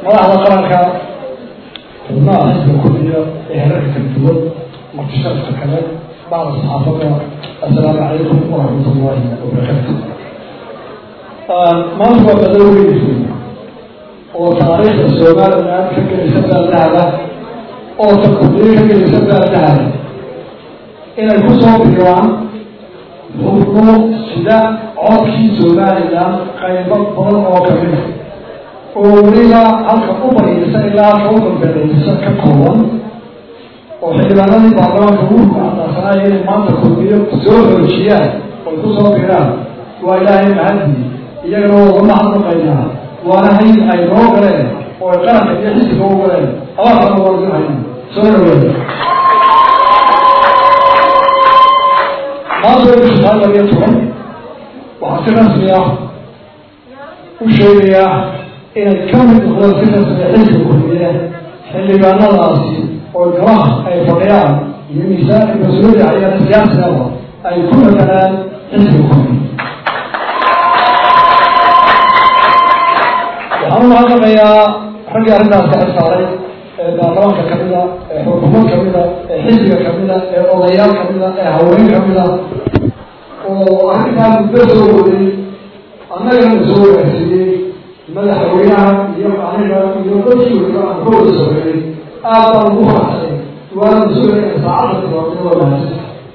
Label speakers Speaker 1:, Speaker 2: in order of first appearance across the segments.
Speaker 1: madaxda qaranka xubnaha xisbiga kulmiya ee heerarka kala duwan martisharafka kale bacda saxaafadda assalaamu calaykum waraxmatullaahi wabarakaatu. maanta waa badal weyn oo taariikhda Soomaaliland ka gelaysa baaldahada oo takdiir ka gelaysa baaldahada inay ku soo bixiyaan xubno sida codkii Soomaaliland qaybo badan oo ka mid oo weliba halka u baraysa ilaa xubno beeraysa ka kooban oo xildhibaanadii baarlamaanka ugu macnasanaya inay maanta kulmiyo soo xoojiyaan oo ku soo bixiyaan waa ilaahay mahadii iyagana waa mahadnaqaynaa waana hay ay noo galeen oo ay qaranka iyo xisbiga u galeen abaarkana waa lagu haynaa soo dhaweeda maanta bisha sagaal iyo toban waxaa si rasmi ah u sheegayaa inay ka mid noqdaan si rasmi xisbiga kulmiye xildhibaanadaasi oo golaha ay fadhiyaan iyo miisaanka mas-uuliyadda hay'adda siyaasigaba ay ku matalaan xisbiga kulmiye. waxaan u mahadnaqayaa raggii arrintaas ka xilsaaray ee baarlamaanka ka mida ee xukuumad ka mida ee xisbiga ka mida ee odayaal ka mida ee haween ka mida oo arrintaas muddo soo waday annagana soo wanaagsiiyey madaxweynaha iyo aniga iyo dadkii weliba aan ka wada soreeyey aad baan ugu faraxsay waana sugaya saacadda doortay waa mahadsan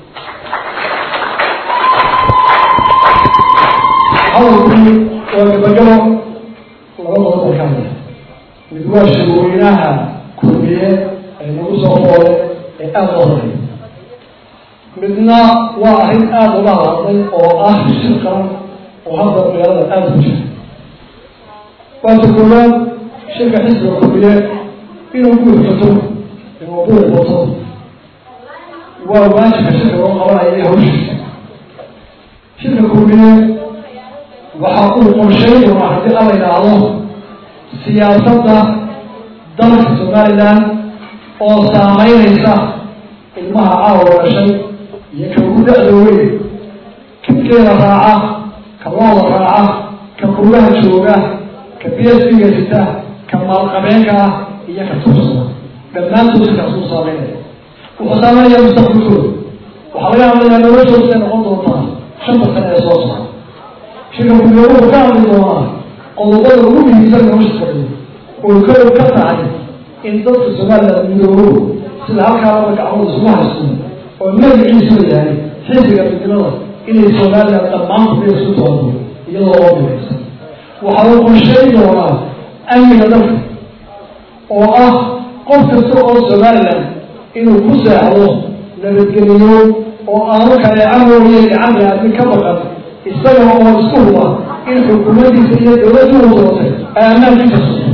Speaker 1: hadalkii waa gabagabo laba qodob ka mid mid waa shirweynaha kulmiye ee nagu soo qoole ee aada loo horay midna waa arrin aada uga hadlay oo ah shir qaran oo hadda magaalada aada ku jira waata koowaad shirka xisbiga kulmiye inuu guursato inuu buuqato waa waajibka shirka loo qabanaya iyo hawshiisa shirka kulmiye waxa uu qorsheyn doonaa haddii alla yidhaahdo siyaasadda dalka Somaliland oo saameynaysa ilmaha caawa dhashay iyo ka ugu da-da weyn ka geela raaca ka looda raaca ka qurbaha jooga ka bsga sita ka maalqabeenka ah iyo ka tuursada dhammaantood sidaas uu saameynaya wuxuu saameynaya mustaqbalkooda waxaa laga hadlayaa noloshooda ay noqon doontaa 5 sano ee soo socda shirka kulmiye wuxuu ka hadli doonaa qodobada ugu muhiimsan nolosha fadhiya oo kale ka tahay in dadka Soomaaliland midoobo sida halkaa laba gacmood isugu haysto oo magaciisu yahay xisbiga midnimada inay Soomaaliland dhammaan ku isu doonto iyadoo oo midaysan waxa uu qorsheyn doonaa amniga dalka oo ah qof kasta oo Soomaaliland inuu ku saaxido nabadgelyo oo aanu kale amniga gacan yahay ka baqan isaga oo isku huba in xukuumaddiisa iyo dowladdu u doortay ay ammaankiisa sugto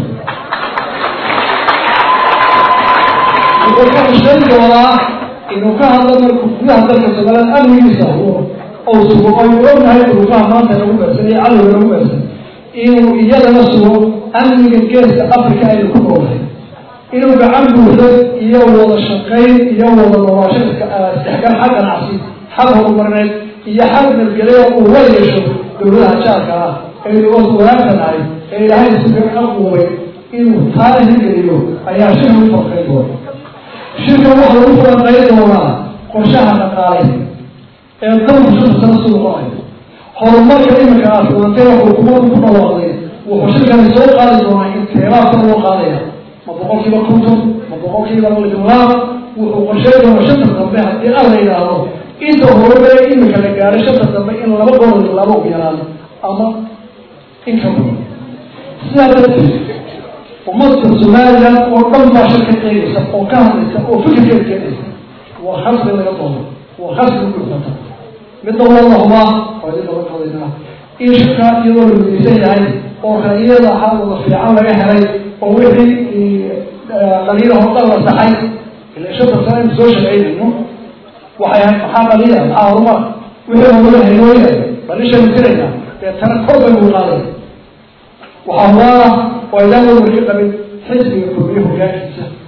Speaker 1: wuxuu ka qorsheyn doonaa inuu ka hadlo markuu gudaha dalka Soomaaliland amnigiisa oo sugo oo ognahay duruufaha maanta lagu beersanay calow lagu beersanay inuu iyadana sugo amniga geeska Afrika ay ku noolahay inuu gacan buuxdo iyo wada shaqayn iyo wada noolaansho istixqaaq xagga ganacsi xag horumarineed iyo xag nabadgelyo uu wayesho dowladaha jaarka ah ee wanaagsanay ee ilaahay si fiican u quway inuu taariikh geliyo ayaa shir u farqay doona shirka waxa lagu falanqayn doonaa qorshaha dhaqaale ee dalka shan sano noqonayo horumarka iminka aafimantay xukuumaddu ku dhawaaqday wuxuu shirkani soo qaadi doonaa in teelaabka loo qaadaya ma boqolkiiba 50 ma boqolkiiba 100 wuxuu qorsheyn doonaa shanta dambe haddii alla yidhaahdo inta horumar iminka la gaaray shanta dambe in laba goor laba u yaraan ama in ka badan sidaa darteed ummadda Soomaaliland oo dhan baa shirka qeybisa oo ka hadlaysa oo fikirkeeda keenaysa waa khasbi laga doono waa khasbi ku dhufata midda wallahu waa idin laga qodayna in shirka iyadoo la midaysan yahay oo ra'yada xaalada fiican laga helay oo wixii qaliilo hordal la saxay ilaa shirka saan soo shaqeynayno waxay maxaa qaliila maxaa horumar wixii looga helooya balisha mitirayna ee tan korba uu qaaday waxaa waa ilaa markii qabin xisbiga kulmiye hoggaankiisa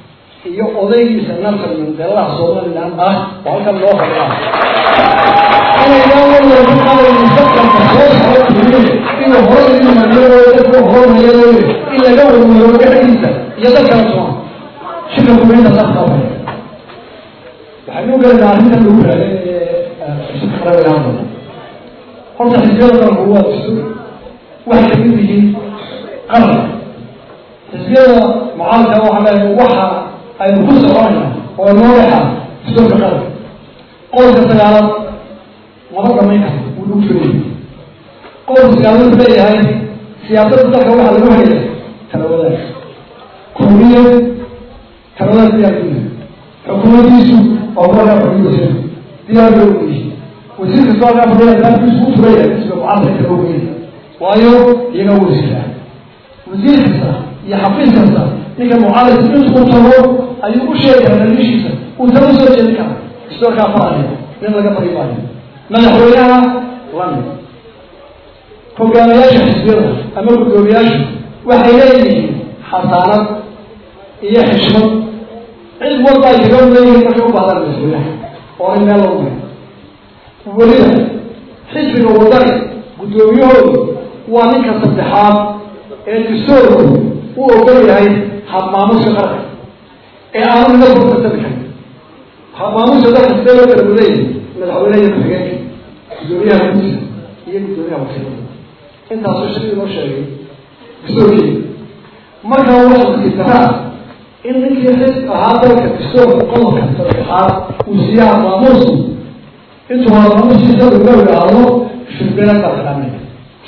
Speaker 1: iyo odaygiisa Nelson Mandela Somaliland halkan loo fadhiyaa inay wada ku qaadeen mustaqbalka soo socda inuu hore inuu madoobo hormayo in laga wado gaadiisa iyo dadka soo shirka kumeenta saxda waxaanu galnaa arrintan lagu raadin shirka qaraaga horta xisbiyada huwa waxa ka mid yihiin qaran xisbiyada mucaaradka waxa ay ku soconayaan oo nooca soo qaran qolka sagaalaad wada dhameeyay uu dhufay qolka sagaalaad leeyahay siyaasadda dalka waxa lagu hayay talawada kulmiye talawada diyaariyay xukuumaddiisu oo wada xukuumaddiisu diyaariyay wasiirka soo qabanaya dadkiisu u furay isla mucaaradka lagu hayay waayo iyaga wasiirka iyo xafiiska ninka mucaaradka intuu tago ayuu u sheegay hadiishiisa uu tago soo jeedin kara isoo ka faaray in laga bariyo madaxweynaha lan hogaamiyaasha xisbiyada ama gudoomiyaasha waxay leeyihiin xasaanad iyo xishmad cid walba ay kaga leeyihiin marka u baahan madaxweynaha oo in meel loo maro weliba xisbiga wadani gudoomiyahoodu waa ninka saddexaad ee dastuurku uu ogol yahay habmaamuska qaranka ee aanu la fursadan karin habmaamuska dalka sidee loo kala gudaeyay madaxweynaha ku-xigeenka gudoomiyaha gudiga iyo gudoomiyaha wakiilada intaasoo shaqadii loo sheegay dastuurkii marka waxaa jirtaa in ninkii xisb ahaa dalka dastuurka qodobka saddexaad uu siiya habmaamusku intuu habmaamuskiisa lagu yidhaahdo shirbeela dalkalaamaya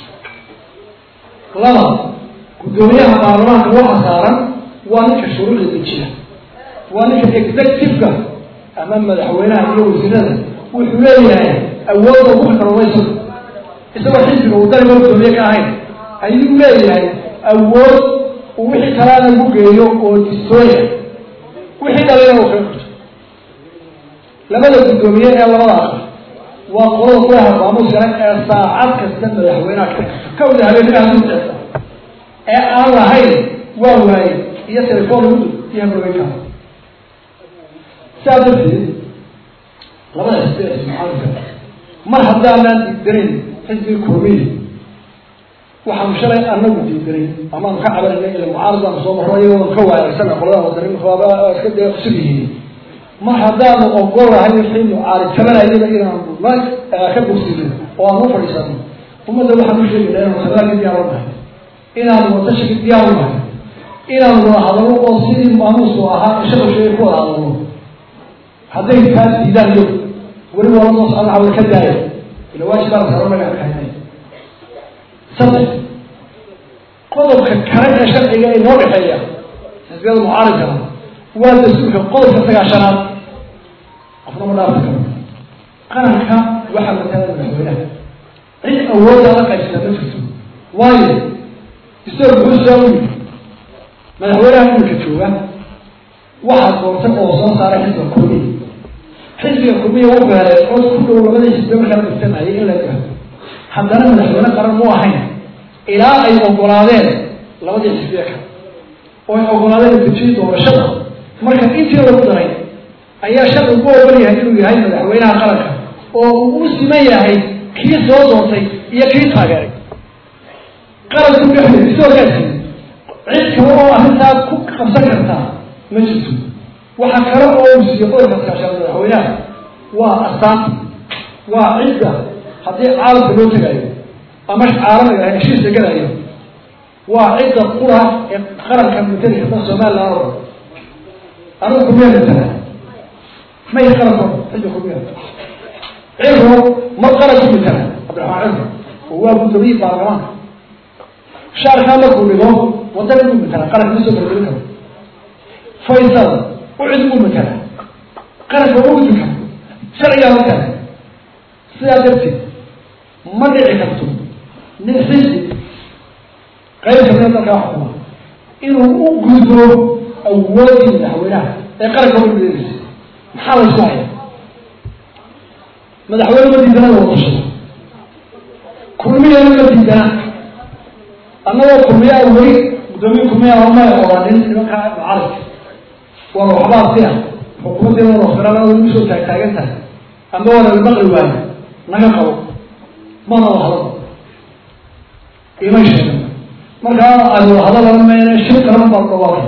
Speaker 1: laba gudoomiyaha baarlamaanka waxa saaran waa ninka shuruucda dejiya waa ninka executive-ka ama madaxweynaha iyo wasiirada wuxuu leeyahay awoodda ugu kalluumaysan isagoo xisbiga uu dariga gudoomiye ka ahayn ayuu leeyahay awood uu wixii kalaana ugu geeyo oo distooya wixii dhalina uu ka qabto labada gudoomiye ee labada aqal waa qolada kulaha maamuuskana ee saacad kasta madaxweynaha ka wada habeenaha ee aan lahayn waa waayey iyo telefoon ugu iyo hagoobeynka saa darteed labada xisbi ee mucaaradka mar haddaanaan diidanayn xisbiga kulmiye waxaanu shalay anagu diidanayn amaanu ka cabanayna ila mucaaradaan soo marro iyagoo ka waayaysan qolada wadarin iska dee cusub yihiin mar haddaanu ogolahay wixii mucaarad tabanayaba inaanu ka bogsino oo aan u fadhiisano ummadda waxaan u sheegaynaa inaanu sabaa ka diyaar u nahay inaanu wadashaki diyaar u nahay inaanu wada hadalno oo sidii maamuusku ahaa ishaqo sheegay ku wada hadalno hadday kaa diidaan yo weli waa lasoo socda hawla ka daaya ila waajibaan saro laga kaynay saddex qodobka kale ee sharciga ee noo dhexeeya xisbiyada mucaaradka waa dastuurka qodobka 9aad qofna ma dhaafi karo qaranka waxaa matala madaxweynaha cid awoodda la qaybsata ma jirto waayo dastuurka wuxuu soo yimi madaxweynaha iminka jooga waxaa doortay oo soo saaray xisbiga kulmiye wuxuu helay cod ku dhow labada xisbi markaa dhigtanayay in la gaaro haddana madaxweyne qaran mu ahayn ilaa ay ogolaadeen labadii xisbiya kale oo ay ogolaadeen dejiyi doorashada marka intii lagu daray ayaa sharci ugu ogol yahay inuu yahay madaxweynaha qaranka oo uu u siman yahay kii soo doortay iyo kii taageeray qaranku dhexdeeda isoo gaadsi cid kale oo arrintaa ku qabsan kartaa ma jirto waxa kale oo uu siiyo qodobka kaashan madaxweynaha waa astaanta waa cidda haddii caalamka loo tagayo ama caalamiga heshiiska galayo waa cidda qura ee qaranka matali karta Soomaaliland oo anigu kumiyad matala ma yaqaranko cidda kumiyad cirro ma qaranku matala Abdulrahmaan Cirro waa gudoomiye baarlamaanka shaarka la kuligo wadada matala qaranka ma soo gudbin karo Faysal وعد مكانه قرن وجودك شرعيا مكانه سيادتي ما دعيتم نحس غير كذا كحكومة إنه وجوده أول مدحونا قرن وجوده محاول شوية مدحونا ما تدنا وطش كل مية ما تدنا أنا كل مية أولي بدون كل مية هم يقولون إنه كان عارف وروحات فيها حكومة وروحنا ومشوا تاجنتها أما ولا المغرب وين نجحوا ما نروح هذا إيمانش مرجع أروح هذا لما ينشط كلام بالطوال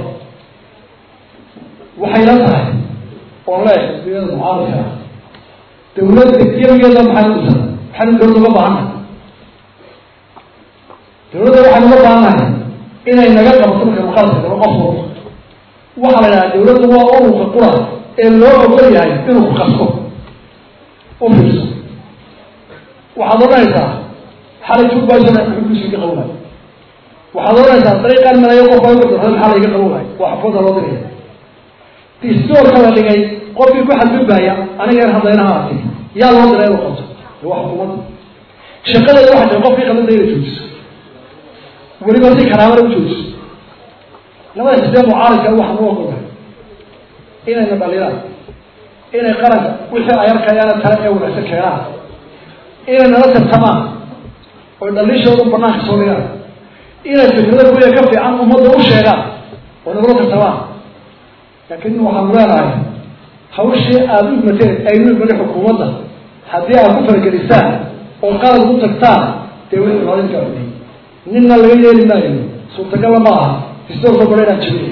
Speaker 1: وحيلتها والله بيد معارضة دولة كثير جدا محل دولة بعنا دولة محل بعنا إن النجاح بصدق المقاصد والقصور وحلا دولة هو أمور القرى اللي هو كل يعني إنه خصهم أمور وحضرنا إذا حالة شو بايزنا كل شيء قوله وحضرنا إذا طريقة من يوقف بايزنا هذا حالة قوله وحفظ الوضعية تستور كذا اللي جاي قبل كل حد ببايع أنا غير هذا هاتي يا الله لا يوقف هو حكومة شغل الواحد يوقف في قلب دير جوز ولي بس كلام ولا جوز لما يصير معارض هو حموه إلى النباليات إلى قرن وحي أيرك يانا تلاقي ولا سكيرات إلى نرتب تمام ونليش يوم برنامج سوريا إلى الفكرة ويا كفي عن مدة وشيئات ونرتب تمام لكنه حملان هو شيء أبيض مثل أيضا من حكومته حتى أكثر الكريستان وقال المتكتان تقول هذا الكلام نحن اللي يلنا صوت كلام معه يستوى قبلنا تشبيه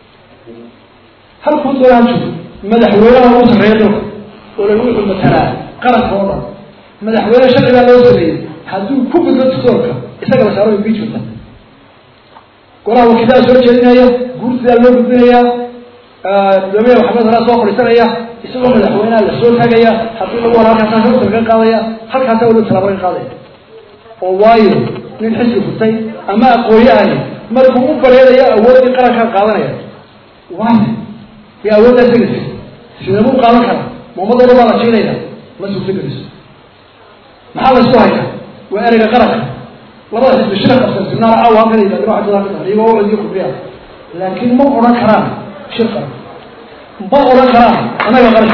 Speaker 1: هل كنت ولا نشوف مدح ولا نوصل رياضه ولا نقول مثلا قرأ فورا مدح ولا شغل لا نوصل هذو كوب الدكتور إذا قال سارو بيجونا قرأ وكذا سوى جرينا قلت له بدنا دمية وحمد الله صوف رسالة يسوون الأحوال السود هجيا حتى لو وراء كان هو ترجع قاضية هل كان تقول السلام قاضية ووايد من حس الفتي أما قوياني مركوب بريء يا أول قرأ كان قاضية واحد يا أول تجلس سينمو قاضي كان محمد الله على شيء لينا ما سوف تجلس محل السوايا وأرجع قرأ لما تجلس الشرق أصلا النار عوام كذي بدروا حتى ذاك اليوم هو الذي يقول فيها لكن مو هناك كلام شرقا بقول كلام أنا بقول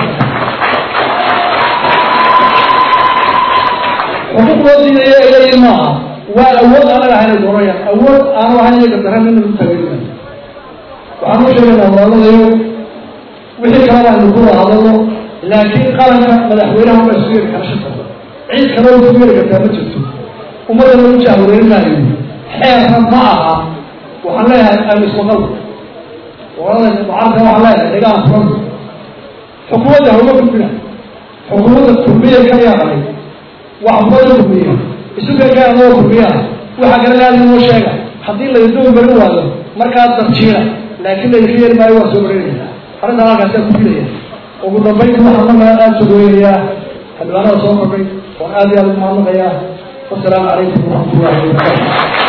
Speaker 1: وحكم الدين إلى الماء وأول أنا لحين الدورية أول أنا لحين يقدرها من المتابعين وأنا شغل الله اليوم وحي كلام عن الدكتور هذا الله لكن قال أنا مدحوينهم مسؤول كرشته عيد كلام مسؤول كتابة شفته وماذا لو جاءوا لنا حياة معها وحناها المسؤول والله المعارضة وعلاه لقاء فرد حكومة هو كلنا حكومة الكلية كان يعمل وحكومة الكلية السوق كان هو كلية وحكى لنا إنه شيء حدين لا يدوم بلو هذا مركز تفجير لكن الخير ما يوصل إليه هذا ما كان كلية وقلنا بين محمد ما أسويه هذا أنا صوم بين وهذا المعلم يا والسلام عليكم ورحمة الله وبركاته